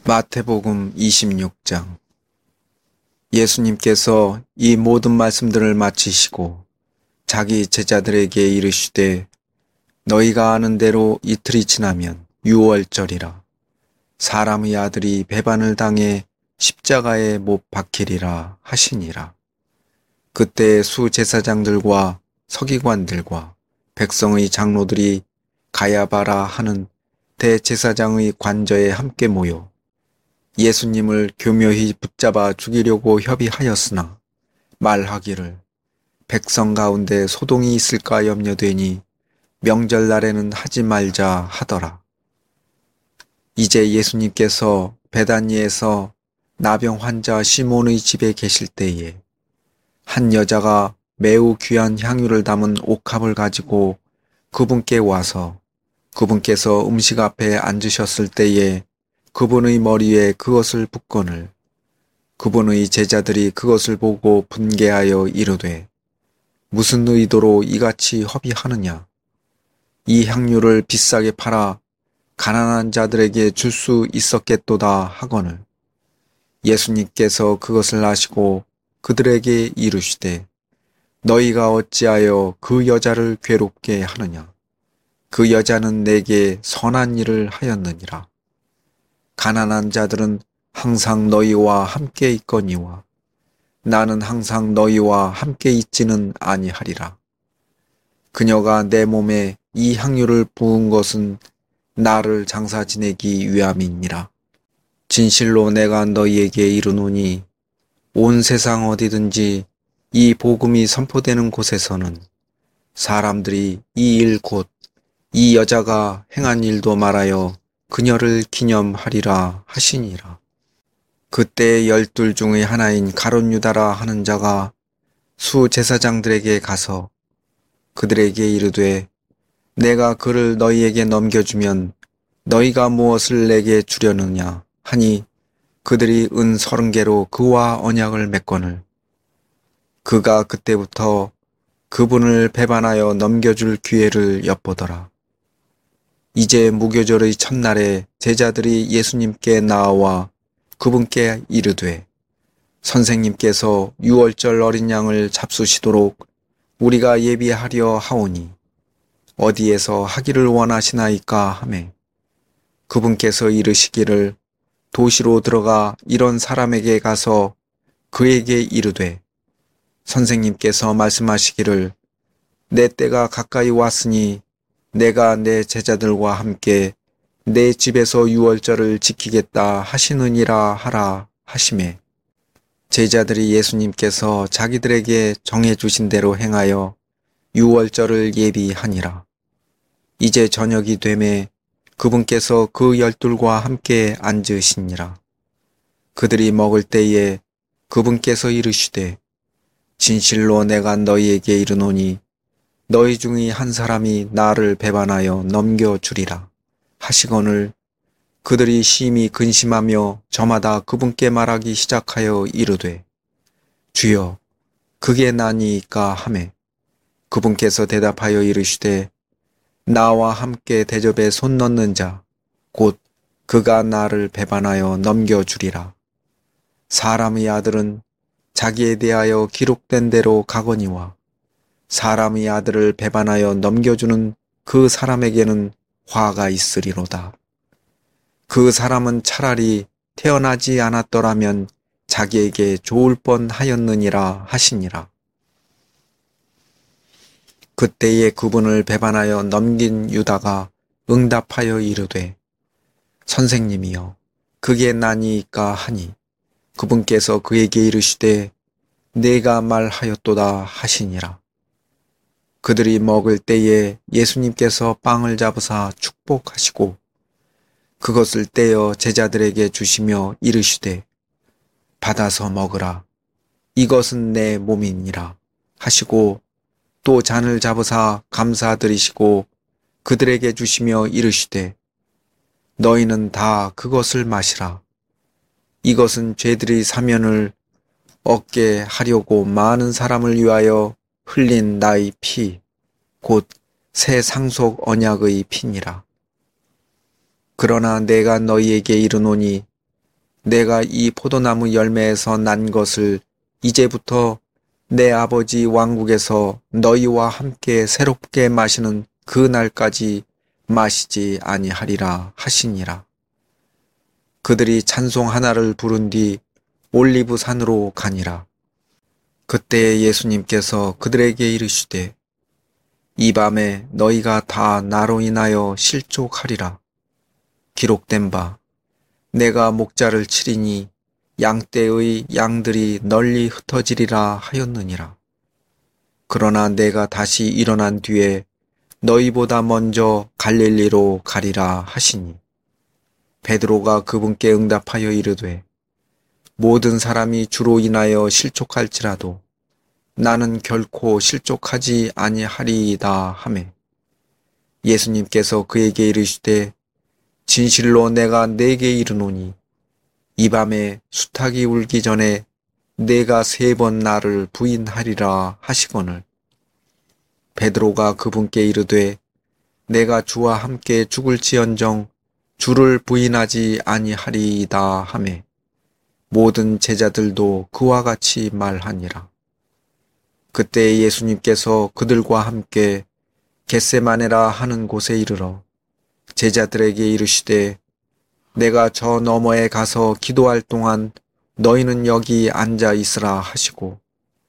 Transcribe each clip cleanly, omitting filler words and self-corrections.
마태복음 26장. 예수님께서 이 모든 말씀들을 마치시고 자기 제자들에게 이르시되 너희가 아는 대로 이틀이 지나면 유월절이라. 사람의 아들이 배반을 당해 십자가에 못 박히리라 하시니라. 그때 수제사장들과 서기관들과 백성의 장로들이 가야바라 하는 대제사장의 관저에 함께 모여 예수님을 교묘히 붙잡아 죽이려고 협의하였으나 말하기를 백성 가운데 소동이 있을까 염려되니 명절날에는 하지 말자 하더라. 이제 예수님께서 베다니에서 나병 환자 시몬의 집에 계실 때에 한 여자가 매우 귀한 향유를 담은 옥합을 가지고 그분께 와서 그분께서 음식 앞에 앉으셨을 때에 그분의 머리에 그것을 붓거늘 그분의 제자들이 그것을 보고 분개하여 이르되 무슨 의도로 이같이 허비하느냐. 이 향유를 비싸게 팔아 가난한 자들에게 줄 수 있었겠도다 하거늘 예수님께서 그것을 아시고 그들에게 이르시되 너희가 어찌하여 그 여자를 괴롭게 하느냐. 그 여자는 내게 선한 일을 하였느니라. 가난한 자들은 항상 너희와 함께 있거니와 나는 항상 너희와 함께 있지는 아니하리라. 그녀가 내 몸에 이 향유를 부은 것은 나를 장사 지내기 위함이니라. 진실로 내가 너희에게 이르노니 온 세상 어디든지 이 복음이 선포되는 곳에서는 사람들이 이 일 곧 이 여자가 행한 일도 말하여 그녀를 기념하리라 하시니라. 그때 12 중의 하나인 가룟 유다라 하는 자가 수제사장들에게 가서 그들에게 이르되 내가 그를 너희에게 넘겨주면 너희가 무엇을 내게 주려느냐 하니 그들이 은 30개로 그와 언약을 맺거늘 그가 그때부터 그분을 배반하여 넘겨줄 기회를 엿보더라. 이제 무교절의 첫날에 제자들이 예수님께 나와 그분께 이르되 선생님께서 유월절 어린 양을 잡수시도록 우리가 예비하려 하오니 어디에서 하기를 원하시나이까 하매 그분께서 이르시기를 도시로 들어가 이런 사람에게 가서 그에게 이르되 선생님께서 말씀하시기를 내 때가 가까이 왔으니 내가 내 제자들과 함께 내 집에서 유월절을 지키겠다 하시느니라 하라 하시매 제자들이 예수님께서 자기들에게 정해주신 대로 행하여 유월절을 예비하니라. 이제 저녁이 되매 그분께서 그 12과 함께 앉으시니라. 그들이 먹을 때에 그분께서 이르시되 진실로 내가 너희에게 이르노니 너희 중의 한 사람이 나를 배반하여 넘겨주리라 하시거늘 그들이 심히 근심하며 저마다 그분께 말하기 시작하여 이르되 주여 그게 나니이까 하매 그분께서 대답하여 이르시되 나와 함께 대접에 손 넣는 자 곧 그가 나를 배반하여 넘겨주리라. 사람의 아들은 자기에 대하여 기록된 대로 가거니와 사람의 아들을 배반하여 넘겨주는 그 사람에게는 화가 있으리로다. 그 사람은 차라리 태어나지 않았더라면 자기에게 좋을 뻔하였느니라 하시니라. 그때에 그분을 배반하여 넘긴 유다가 응답하여 이르되 선생님이여 그게 나니이까 하니 그분께서 그에게 이르시되 내가 말하였도다 하시니라. 그들이 먹을 때에 예수님께서 빵을 잡으사 축복하시고 그것을 떼어 제자들에게 주시며 이르시되 받아서 먹으라. 이것은 내 몸이니라 하시고 또 잔을 잡으사 감사드리시고 그들에게 주시며 이르시되 너희는 다 그것을 마시라. 이것은 죄들의 사면을 얻게 하려고 많은 사람을 위하여 흘린 나의 피, 곧 새 상속 언약의 피니라. 그러나 내가 너희에게 이르노니 내가 이 포도나무 열매에서 난 것을 이제부터 내 아버지 왕국에서 너희와 함께 새롭게 마시는 그 날까지 마시지 아니하리라 하시니라. 그들이 찬송 하나를 부른 뒤 올리브 산으로 가니라. 그때 예수님께서 그들에게 이르시되 이 밤에 너희가 다 나로 인하여 실족하리라. 기록된 바 내가 목자를 치리니 양떼의 양들이 널리 흩어지리라 하였느니라. 그러나 내가 다시 일어난 뒤에 너희보다 먼저 갈릴리로 가리라 하시니 베드로가 그분께 응답하여 이르되 모든 사람이 주로 인하여 실족할지라도 나는 결코 실족하지 아니하리이다 하매 예수님께서 그에게 이르시되 진실로 내가 네게 이르노니 이 밤에 수탉이 울기 전에 내가 3번 나를 부인하리라 하시거늘 베드로가 그분께 이르되 내가 주와 함께 죽을지언정 주를 부인하지 아니하리이다 하매 모든 제자들도 그와 같이 말하니라. 그때 예수님께서 그들과 함께 겟세마네라 하는 곳에 이르러 제자들에게 이르시되 내가 저 너머에 가서 기도할 동안 너희는 여기 앉아 있으라 하시고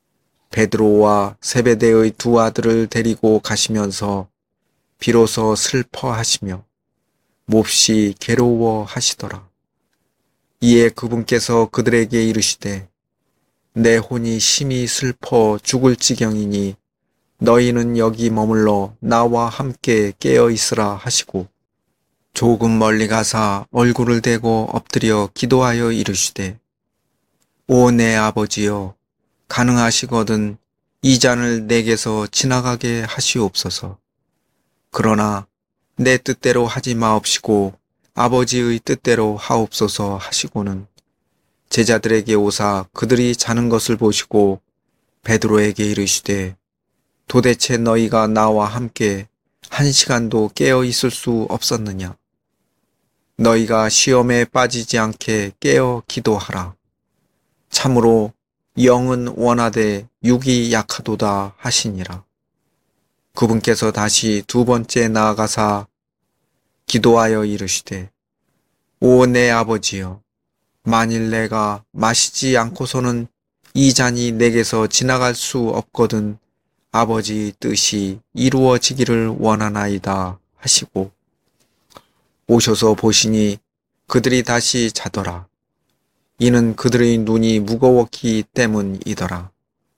베드로와 세베대의 2 아들을 데리고 가시면서 비로소 슬퍼하시며 몹시 괴로워하시더라. 이에 그분께서 그들에게 이르시되 내 혼이 심히 슬퍼 죽을 지경이니 너희는 여기 머물러 나와 함께 깨어 있으라 하시고 조금 멀리 가사 얼굴을 대고 엎드려 기도하여 이르시되 오 내 아버지여 가능하시거든 이 잔을 내게서 지나가게 하시옵소서. 그러나 내 뜻대로 하지 마옵시고 아버지의 뜻대로 하옵소서 하시고는 제자들에게 오사 그들이 자는 것을 보시고 베드로에게 이르시되 도대체 너희가 나와 함께 1시간도 깨어 있을 수 없었느냐? 너희가 시험에 빠지지 않게 깨어 기도하라. 참으로 영은 원하되 육이 약하도다 하시니라. 그분께서 다시 2번째 나아가사 기도하여 이르시되 오 내 아버지여 만일 내가 마시지 않고서는 이 잔이 내게서 지나갈 수 없거든 아버지 뜻이 이루어지기를 원하나이다 하시고 오셔서 보시니 그들이 다시 자더라. 이는 그들의 눈이 무거웠기 때문이더라.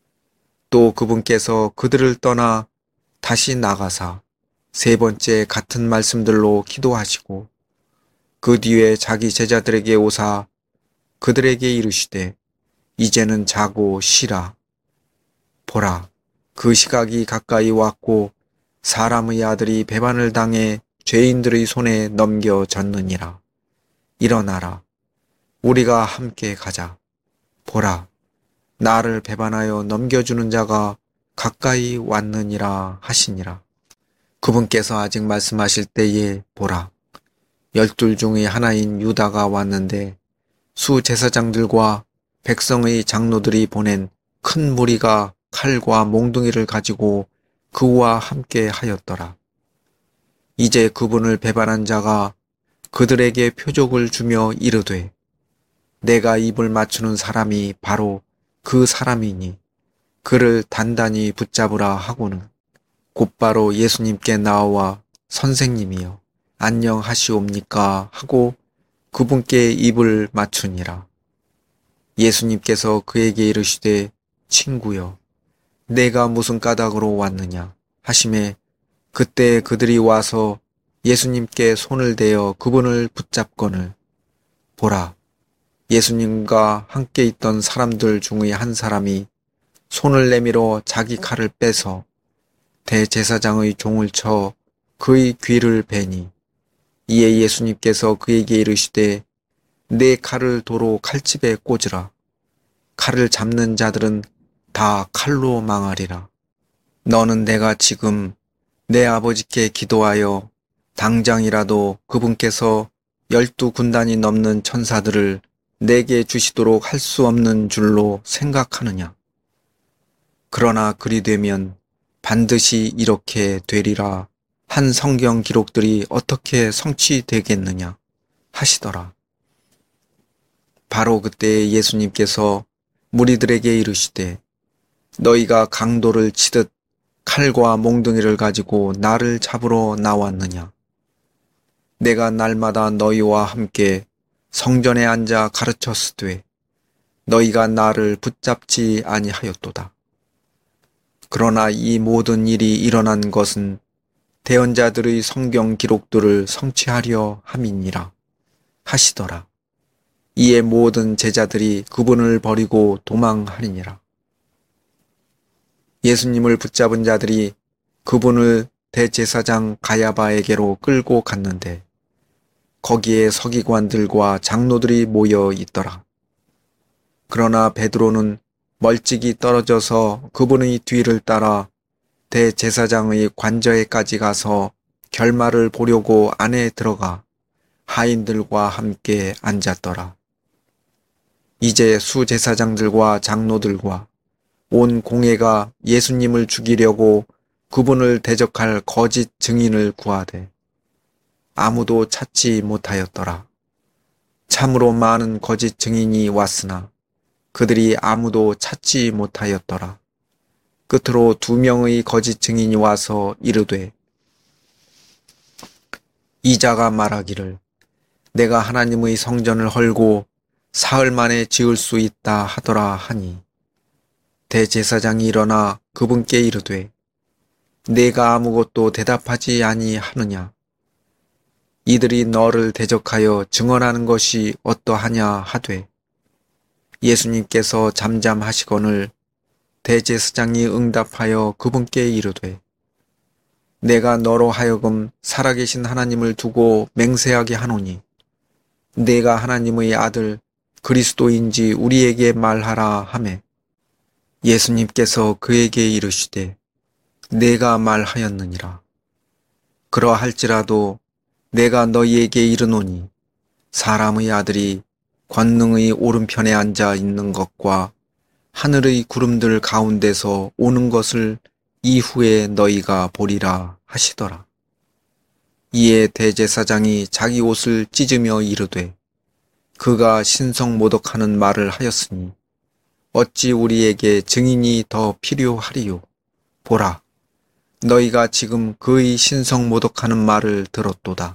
또 그분께서 그들을 떠나 다시 나가사 3번째 같은 말씀들로 기도하시고 그 뒤에 자기 제자들에게 오사 그들에게 이르시되 이제는 자고 쉬라. 보라, 그 시각이 가까이 왔고 사람의 아들이 배반을 당해 죄인들의 손에 넘겨졌느니라. 일어나라. 우리가 함께 가자. 보라, 나를 배반하여 넘겨주는 자가 가까이 왔느니라 하시니라. 그분께서 아직 말씀하실 때에 보라, 12 중의 하나인 유다가 왔는데 수제사장들과 백성의 장로들이 보낸 큰 무리가 칼과 몽둥이를 가지고 그와 함께 하였더라. 이제 그분을 배반한 자가 그들에게 표적을 주며 이르되 내가 입을 맞추는 사람이 바로 그 사람이니 그를 단단히 붙잡으라 하고는 곧바로 예수님께 나와 선생님이여 안녕하시옵니까 하고 그분께 입을 맞추니라. 예수님께서 그에게 이르시되 친구여 내가 무슨 까닭으로 왔느냐 하시매 그때 그들이 와서 예수님께 손을 대어 그분을 붙잡거늘 보라, 예수님과 함께 있던 사람들 중의 한 사람이 손을 내밀어 자기 칼을 빼서 대제사장의 종을 쳐 그의 귀를 베니 이에 예수님께서 그에게 이르시되 내 칼을 도로 칼집에 꽂으라. 칼을 잡는 자들은 다 칼로 망하리라. 너는 내가 지금 내 아버지께 기도하여 당장이라도 그분께서 12 군단이 넘는 천사들을 내게 주시도록 할 수 없는 줄로 생각하느냐? 그러나 그리 되면 반드시 이렇게 되리라 한 성경 기록들이 어떻게 성취되겠느냐 하시더라. 바로 그때 예수님께서 무리들에게 이르시되 너희가 강도를 치듯 칼과 몽둥이를 가지고 나를 잡으러 나왔느냐? 내가 날마다 너희와 함께 성전에 앉아 가르쳤으되 너희가 나를 붙잡지 아니하였도다. 그러나 이 모든 일이 일어난 것은 대언자들의 성경 기록들을 성취하려 함이니라 하시더라. 이에 모든 제자들이 그분을 버리고 도망하니라. 예수님을 붙잡은 자들이 그분을 대제사장 가야바에게로 끌고 갔는데 거기에 서기관들과 장로들이 모여 있더라. 그러나 베드로는 멀찍이 떨어져서 그분의 뒤를 따라 대제사장의 관저에까지 가서 결말을 보려고 안에 들어가 하인들과 함께 앉았더라. 이제 수제사장들과 장로들과 온 공회가 예수님을 죽이려고 그분을 대적할 거짓 증인을 구하되 아무도 찾지 못하였더라. 참으로 많은 거짓 증인이 왔으나 그들이 아무도 찾지 못하였더라. 끝으로 2명의 거짓 증인이 와서 이르되 이자가 말하기를 내가 하나님의 성전을 헐고 사흘 만에 지을 수 있다 하더라 하니 대제사장이 일어나 그분께 이르되 내가 아무것도 대답하지 아니하느냐? 이들이 너를 대적하여 증언하는 것이 어떠하냐 하되 예수님께서 잠잠하시거늘 대제사장이 응답하여 그분께 이르되 내가 너로 하여금 살아계신 하나님을 두고 맹세하게 하노니 내가 하나님의 아들 그리스도인지 우리에게 말하라 하매 예수님께서 그에게 이르시되 내가 말하였느니라. 그러할지라도 내가 너희에게 이르노니 사람의 아들이 권능의 오른편에 앉아 있는 것과 하늘의 구름들 가운데서 오는 것을 이후에 너희가 보리라 하시더라. 이에 대제사장이 자기 옷을 찢으며 이르되 그가 신성모독하는 말을 하였으니 어찌 우리에게 증인이 더 필요하리요? 보라, 너희가 지금 그의 신성모독하는 말을 들었도다.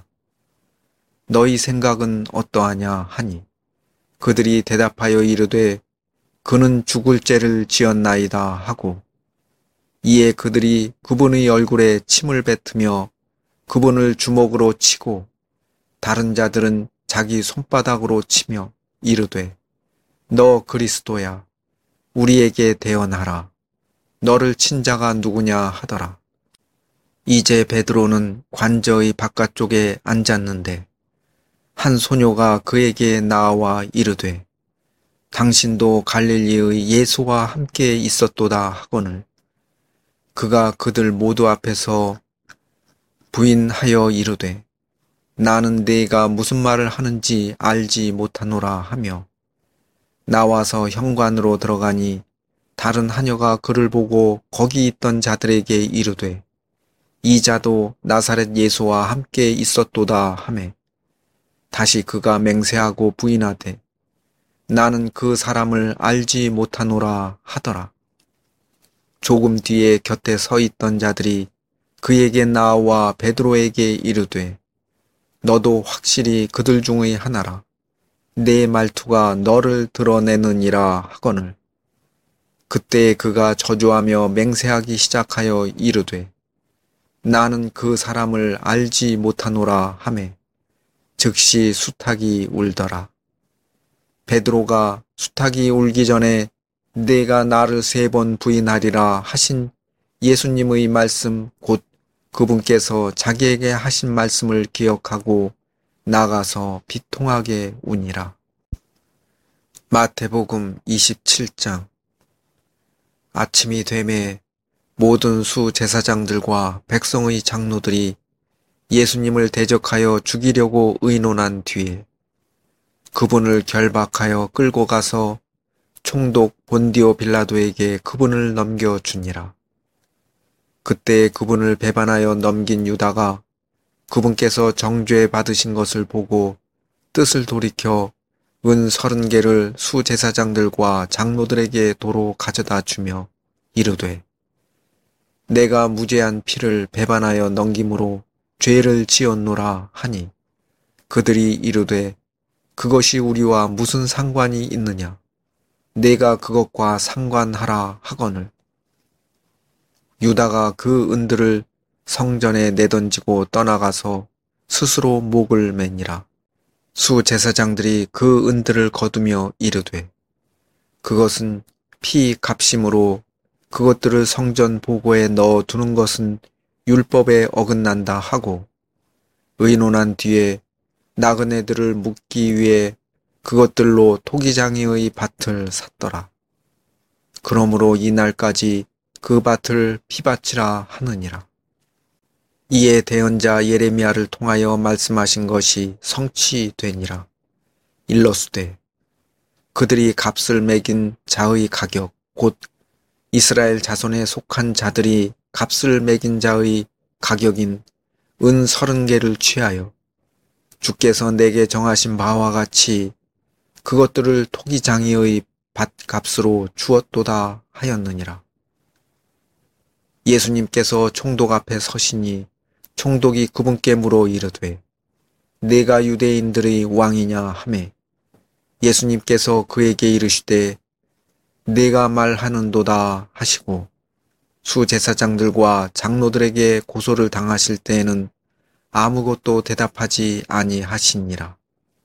너희 생각은 어떠하냐 하니 그들이 대답하여 이르되 그는 죽을 죄를 지었나이다 하고 이에 그들이 그분의 얼굴에 침을 뱉으며 그분을 주먹으로 치고 다른 자들은 자기 손바닥으로 치며 이르되 너 그리스도야 우리에게 대언하라. 너를 친 자가 누구냐 하더라. 이제 베드로는 관저의 바깥쪽에 앉았는데 한 소녀가 그에게 나와 이르되 당신도 갈릴리의 예수와 함께 있었도다 하거늘 그가 그들 모두 앞에서 부인하여 이르되 나는 네가 무슨 말을 하는지 알지 못하노라 하며 나와서 현관으로 들어가니 다른 하녀가 그를 보고 거기 있던 자들에게 이르되 이 자도 나사렛 예수와 함께 있었도다 하매 다시 그가 맹세하고 부인하되 나는 그 사람을 알지 못하노라 하더라. 조금 뒤에 곁에 서 있던 자들이 그에게 나와 베드로에게 이르되 너도 확실히 그들 중의 하나라. 내 말투가 너를 드러내느니라 하거늘 그때 그가 저주하며 맹세하기 시작하여 이르되 나는 그 사람을 알지 못하노라 하매 즉시 수탉이 울더라. 베드로가 수탉이 울기 전에 내가 나를 3번 부인하리라 하신 예수님의 말씀 곧 그분께서 자기에게 하신 말씀을 기억하고 나가서 비통하게 우니라. 마태복음 27장. 아침이 되매 모든 수제사장들과 백성의 장로들이 예수님을 대적하여 죽이려고 의논한 뒤에 그분을 결박하여 끌고 가서 총독 본디오 빌라도에게 그분을 넘겨주니라. 그때 그분을 배반하여 넘긴 유다가 그분께서 정죄 받으신 것을 보고 뜻을 돌이켜 은 30개를 수제사장들과 장로들에게 도로 가져다 주며 이르되 내가 무죄한 피를 배반하여 넘김으로 죄를 지었노라 하니 그들이 이르되 그것이 우리와 무슨 상관이 있느냐 내가 그것과 상관하라 하거늘 유다가 그 은들을 성전에 내던지고 떠나가서 스스로 목을 매니라. 수제사장들이 그 은들을 거두며 이르되 그것은 피 값심으로 그것들을 성전 보고에 넣어 두는 것은 율법에 어긋난다 하고 의논한 뒤에 나그네들을 묻기 위해 그것들로 토기장이의 밭을 샀더라. 그러므로 이날까지 그 밭을 피밭이라 하느니라. 이에 대언자 예레미야를 통하여 말씀하신 것이 성취되니라. 일러스되 그들이 값을 매긴 자의 가격 곧 이스라엘 자손에 속한 자들이 값을 매긴 자의 가격인 은 30개를 취하여 주께서 내게 정하신 바와 같이 그것들을 토기장이의 밭값으로 주었도다 하였느니라. 예수님께서 총독 앞에 서시니 총독이 그분께 물어 이르되 내가 유대인들의 왕이냐 하매 예수님께서 그에게 이르시되 내가 말하는도다 하시고 수제사장들과 장로들에게 고소를 당하실 때에는 아무것도 대답하지 아니하시니라.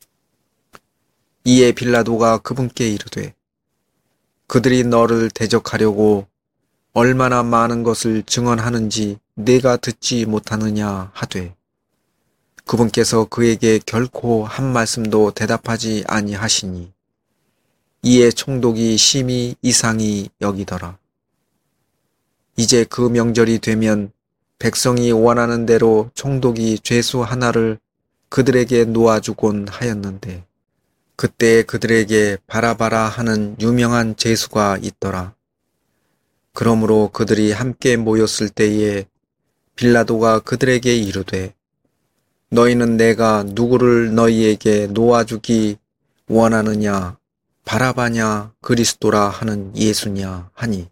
이에 빌라도가 그분께 이르되 그들이 너를 대적하려고 얼마나 많은 것을 증언하는지 내가 듣지 못하느냐 하되 그분께서 그에게 결코 한 말씀도 대답하지 아니하시니 이에 총독이 심히 이상히 여기더라. 이제 그 명절이 되면 백성이 원하는 대로 총독이 죄수 하나를 그들에게 놓아주곤 하였는데 그때 그들에게 바라바라 하는 유명한 죄수가 있더라. 그러므로 그들이 함께 모였을 때에 빌라도가 그들에게 이르되 너희는 내가 누구를 너희에게 놓아주기 원하느냐 바라바냐 그리스도라 하는 예수냐 하니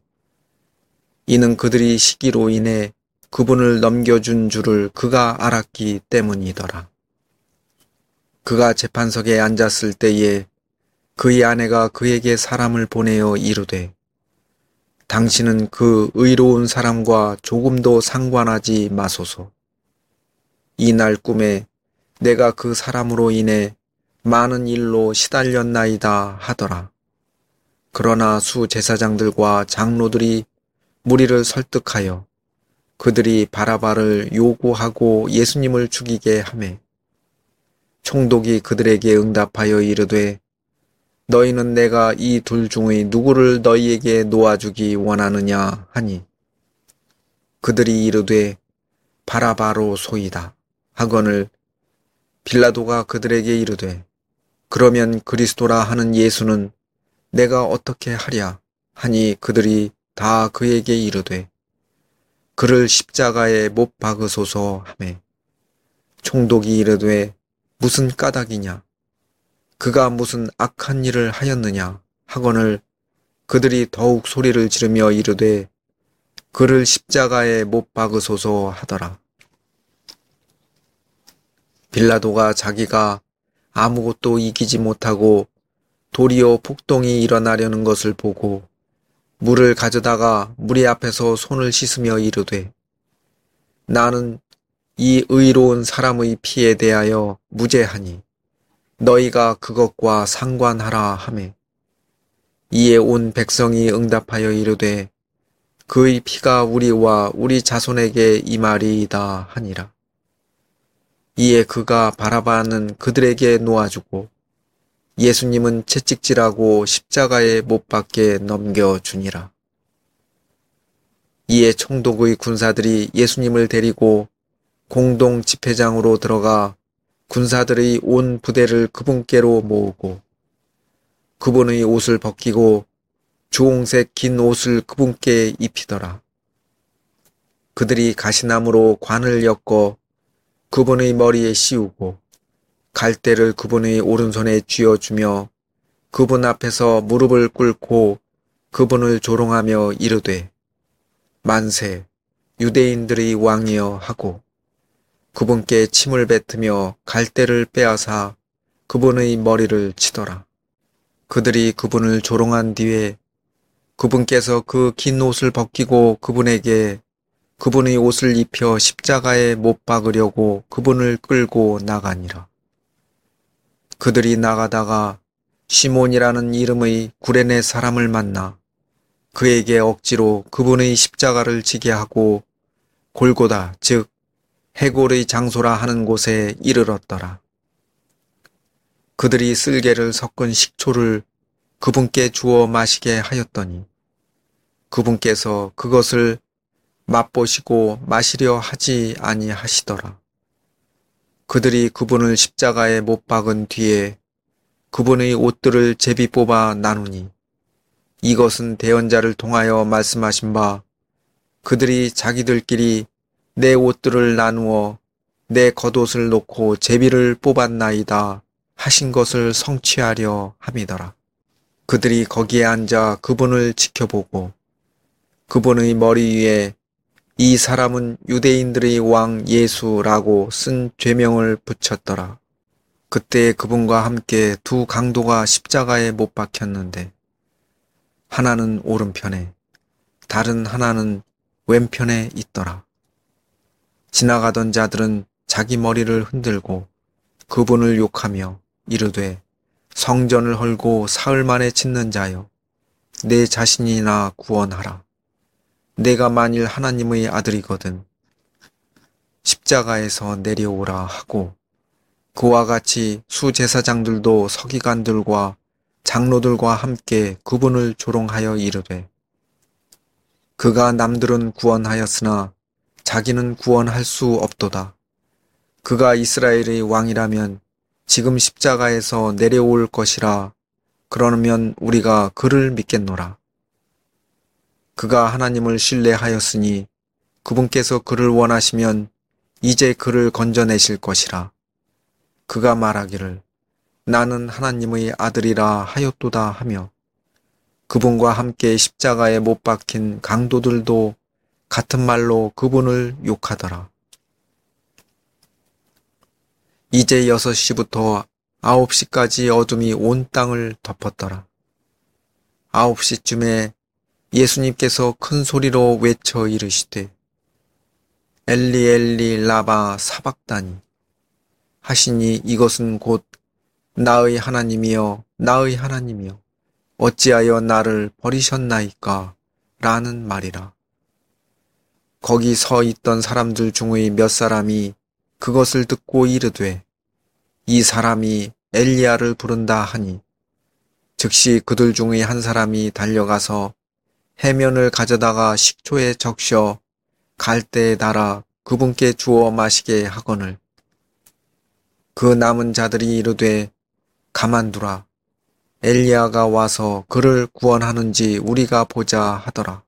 이는 그들이 시기로 인해 그분을 넘겨준 줄을 그가 알았기 때문이더라. 그가 재판석에 앉았을 때에 그의 아내가 그에게 사람을 보내어 이르되 당신은 그 의로운 사람과 조금도 상관하지 마소서. 이날 꿈에 내가 그 사람으로 인해 많은 일로 시달렸나이다 하더라. 그러나 수제사장들과 장로들이 무리를 설득하여 그들이 바라바를 요구하고 예수님을 죽이게 하매 총독이 그들에게 응답하여 이르되 너희는 내가 이 둘 중의 누구를 너희에게 놓아주기 원하느냐 하니 그들이 이르되 바라바로 소이다 하거늘 빌라도가 그들에게 이르되 그러면 그리스도라 하는 예수는 내가 어떻게 하랴 하니 그들이 다 그에게 이르되 그를 십자가에 못 박으소서 하매 총독이 이르되 무슨 까닭이냐 그가 무슨 악한 일을 하였느냐 하거늘 그들이 더욱 소리를 지르며 이르되 그를 십자가에 못 박으소서 하더라. 빌라도가 자기가 아무것도 이기지 못하고 도리어 폭동이 일어나려는 것을 보고 물을 가져다가 무리 앞에서 손을 씻으며 이르되 나는 이 의로운 사람의 피에 대하여 무죄하니 너희가 그것과 상관하라 하매 이에 온 백성이 응답하여 이르되 그의 피가 우리와 우리 자손에게 임하리이다 하니라. 이에 그가 바라바는 그들에게 놓아주고 예수님은 채찍질하고 십자가에 못 박게 넘겨주니라. 이에 총독의 군사들이 예수님을 데리고 공동 집회장으로 들어가 군사들의 온 부대를 그분께로 모으고 그분의 옷을 벗기고 주홍색 긴 옷을 그분께 입히더라. 그들이 가시나무로 관을 엮어 그분의 머리에 씌우고 갈대를 그분의 오른손에 쥐어주며 그분 앞에서 무릎을 꿇고 그분을 조롱하며 이르되 만세 유대인들의 왕이여 하고 그분께 침을 뱉으며 갈대를 빼앗아 그분의 머리를 치더라. 그들이 그분을 조롱한 뒤에 그분께서 그 긴 옷을 벗기고 그분에게 그분의 옷을 입혀 십자가에 못 박으려고 그분을 끌고 나가니라. 그들이 나가다가 시몬이라는 이름의 구레네 사람을 만나 그에게 억지로 그분의 십자가를 지게 하고 골고다 즉 해골의 장소라 하는 곳에 이르렀더라. 그들이 쓸개를 섞은 식초를 그분께 주어 마시게 하였더니 그분께서 그것을 맛보시고 마시려 하지 아니하시더라. 그들이 그분을 십자가에 못 박은 뒤에 그분의 옷들을 제비 뽑아 나누니 이것은 대언자를 통하여 말씀하신 바 그들이 자기들끼리 내 옷들을 나누어 내 겉옷을 놓고 제비를 뽑았나이다 하신 것을 성취하려 함이더라. 그들이 거기에 앉아 그분을 지켜보고 그분의 머리 위에 이 사람은 유대인들의 왕 예수라고 쓴 죄명을 붙였더라. 그때 그분과 함께 두 강도가 십자가에 못 박혔는데 하나는 오른편에 다른 하나는 왼편에 있더라. 지나가던 자들은 자기 머리를 흔들고 그분을 욕하며 이르되 성전을 헐고 사흘 만에 짓는 자여 내 자신이나 구원하라. 내가 만일 하나님의 아들이거든 십자가에서 내려오라 하고 그와 같이 수제사장들도 서기관들과 장로들과 함께 그분을 조롱하여 이르되 그가 남들은 구원하였으나 자기는 구원할 수 없도다. 그가 이스라엘의 왕이라면 지금 십자가에서 내려올 것이라. 그러면 우리가 그를 믿겠노라. 그가 하나님을 신뢰하였으니 그분께서 그를 원하시면 이제 그를 건져내실 것이라. 그가 말하기를 나는 하나님의 아들이라 하였도다 하며 그분과 함께 십자가에 못 박힌 강도들도 같은 말로 그분을 욕하더라. 이제 6시부터 9시까지 어둠이 온 땅을 덮었더라. 9시쯤에 예수님께서 큰 소리로 외쳐 이르시되 엘리 엘리 라바 사박다니 하시니 이것은 곧 나의 하나님이여 나의 하나님이여 어찌하여 나를 버리셨나이까 라는 말이라. 거기 서 있던 사람들 중의 몇 사람이 그것을 듣고 이르되 이 사람이 엘리야를 부른다 하니 즉시 그들 중의 한 사람이 달려가서 해면을 가져다가 식초에 적셔 갈대에 달아 그분께 주어 마시게 하거늘 그 남은 자들이 이르되 가만두라 엘리야가 와서 그를 구원하는지 우리가 보자 하더라.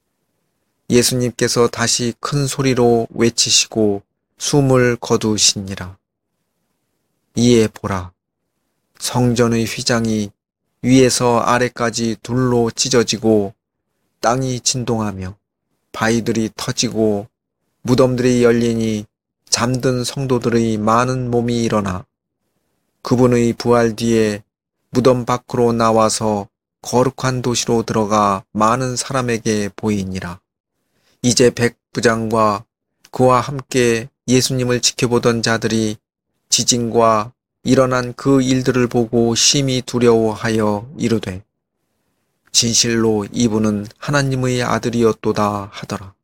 예수님께서 다시 큰 소리로 외치시고 숨을 거두시니라. 이에 보라 성전의 휘장이 위에서 아래까지 둘로 찢어지고 땅이 진동하며 바위들이 터지고 무덤들이 열리니 잠든 성도들의 많은 몸이 일어나 그분의 부활 뒤에 무덤 밖으로 나와서 거룩한 도시로 들어가 많은 사람에게 보이니라. 이제 백부장과 그와 함께 예수님을 지켜보던 자들이 지진과 일어난 그 일들을 보고 심히 두려워하여 이르되 진실로 이분은 하나님의 아들이었도다 하더라.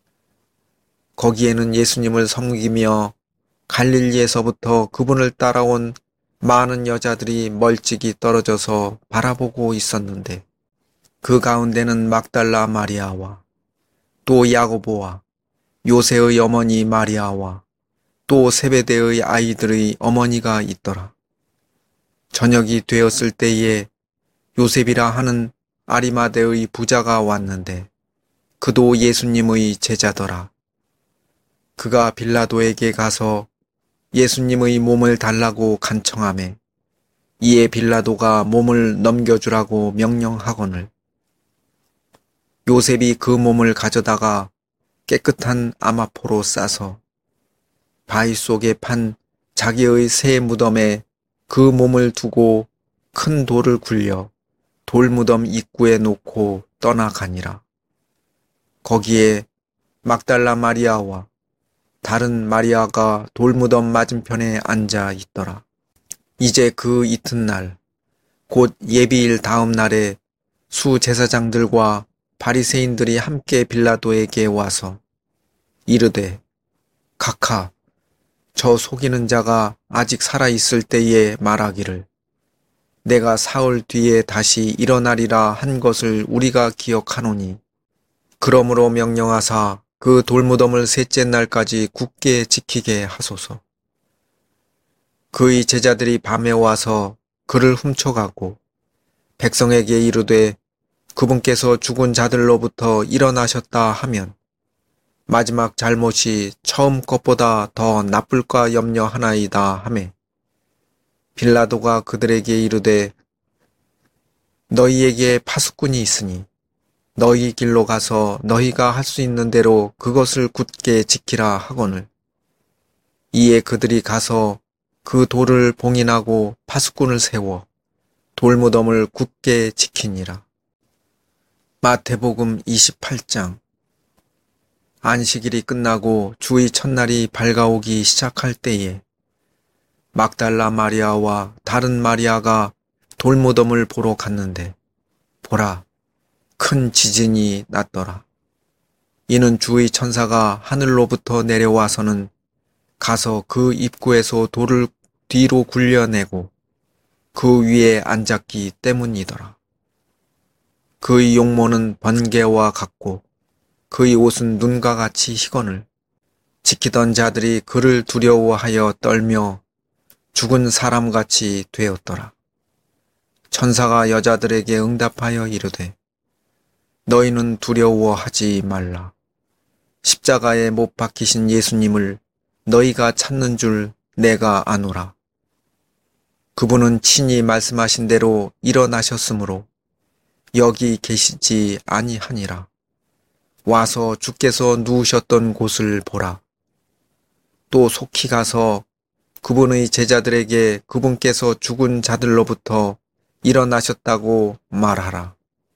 거기에는 예수님을 섬기며 갈릴리에서부터 그분을 따라온 많은 여자들이 멀찍이 떨어져서 바라보고 있었는데 그 가운데는 막달라 마리아와 또 야고보와 요새의 어머니 마리아와 또 세베대의 아이들의 어머니가 있더라. 저녁이 되었을 때에 요셉이라 하는 아리마대의 부자가 왔는데 그도 예수님의 제자더라. 그가 빌라도에게 가서 예수님의 몸을 달라고 간청하매 이에 빌라도가 몸을 넘겨주라고 명령하거늘 요셉이 그 몸을 가져다가 깨끗한 아마포로 싸서 바위 속에 판 자기의 새 무덤에 그 몸을 두고 큰 돌을 굴려 돌무덤 입구에 놓고 떠나가니라. 거기에 막달라 마리아와 다른 마리아가 돌무덤 맞은편에 앉아 있더라. 이제 그 이튿날 곧 예비일 다음 날에 수제사장들과 바리새인들이 함께 빌라도에게 와서 이르되 각하 저 속이는 자가 아직 살아 있을 때에 말하기를 내가 사흘 뒤에 다시 일어나리라 한 것을 우리가 기억하노니 그러므로 명령하사 그 돌무덤을 셋째 날까지 굳게 지키게 하소서. 그의 제자들이 밤에 와서 그를 훔쳐가고 백성에게 이르되 그분께서 죽은 자들로부터 일어나셨다 하면 마지막 잘못이 처음 것보다 더 나쁠까 염려하나이다 하매 빌라도가 그들에게 이르되 너희에게 파수꾼이 있으니 너희 길로 가서 너희가 할 수 있는 대로 그것을 굳게 지키라 하거늘 이에 그들이 가서 그 돌을 봉인하고 파수꾼을 세워 돌무덤을 굳게 지키니라. 마태복음 28장. 안식일이 끝나고 주의 첫날이 밝아오기 시작할 때에 막달라 마리아와 다른 마리아가 돌무덤을 보러 갔는데 보라 큰 지진이 났더라. 이는 주의 천사가 하늘로부터 내려와서는 가서 그 입구에서 돌을 뒤로 굴려내고 그 위에 앉았기 때문이더라. 그의 용모는 번개와 같고 그의 옷은 눈과 같이 희거늘 지키던 자들이 그를 두려워하여 떨며 죽은 사람같이 되었더라. 천사가 여자들에게 응답하여 이르되 너희는 두려워하지 말라. 십자가에 못 박히신 예수님을 너희가 찾는 줄 내가 아노라. 그분은 친히 말씀하신 대로 일어나셨으므로 여기 계시지 아니하니라. 와서 주께서 누우셨던 곳을 보라. 또 속히 가서 그분의 제자들에게 그분께서 죽은 자들로부터 일어나셨다고 말하라.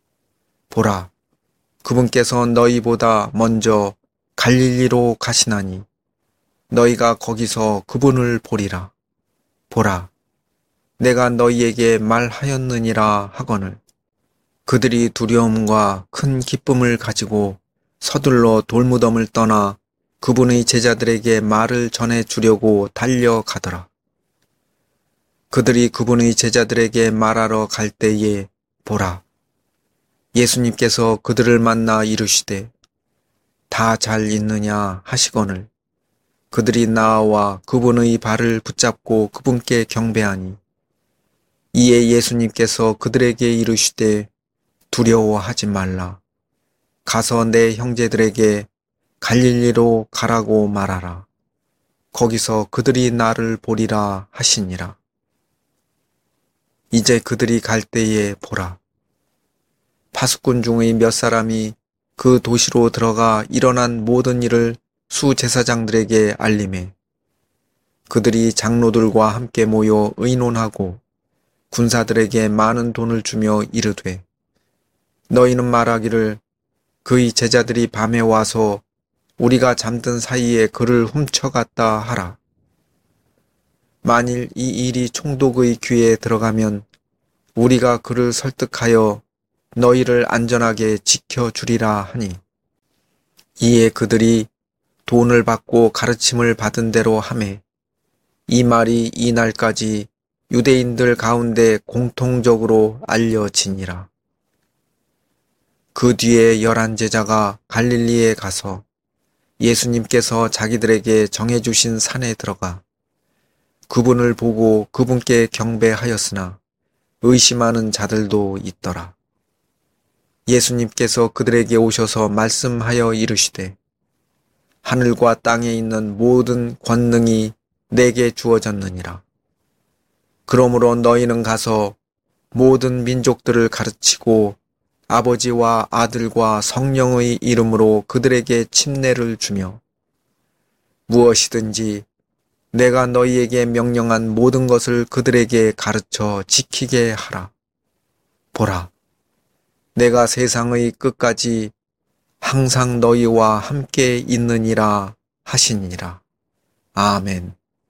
보라, 그분께서 너희보다 먼저 갈릴리로 가시나니 너희가 거기서 그분을 보리라. 보라, 내가 너희에게 말하였느니라 하거늘 그들이 두려움과 큰 기쁨을 가지고 서둘러 돌무덤을 떠나 그분의 제자들에게 말을 전해 주려고 달려가더라. 그들이 그분의 제자들에게 말하러 갈 때에 보라, 예수님께서 그들을 만나 이르시되 다 잘 있느냐 하시거늘 그들이 나와 그분의 발을 붙잡고 그분께 경배하니 이에 예수님께서 그들에게 이르시되 두려워하지 말라. 가서 내 형제들에게 갈릴리로 가라고 말하라. 거기서 그들이 나를 보리라 하시니라. 이제 그들이 갈 때에 보라. 파수꾼 중의 몇 사람이 그 도시로 들어가 일어난 모든 일을 수제사장들에게 알리매 그들이 장로들과 함께 모여 의논하고 군사들에게 많은 돈을 주며 이르되 너희는 말하기를 그의 제자들이 밤에 와서 우리가 잠든 사이에 그를 훔쳐갔다 하라. 만일 이 일이 총독의 귀에 들어가면 우리가 그를 설득하여 너희를 안전하게 지켜주리라 하니 이에 그들이 돈을 받고 가르침을 받은 대로 하매 이 말이 이 날까지 유대인들 가운데 공통적으로 알려지니라. 그 뒤에 11 제자가 갈릴리에 가서 예수님께서 자기들에게 정해주신 산에 들어가 그분을 보고 그분께 경배하였으나 의심하는 자들도 있더라. 예수님께서 그들에게 오셔서 말씀하여 이르시되 하늘과 땅에 있는 모든 권능이 내게 주어졌느니라. 그러므로 너희는 가서 모든 민족들을 가르치고 아버지와 아들과 성령의 이름으로 그들에게 침례를 주며 무엇이든지 내가 너희에게 명령한 모든 것을 그들에게 가르쳐 지키게 하라. 보라, 내가 세상의 끝까지 항상 너희와 함께 있느니라 하시니라. 아멘.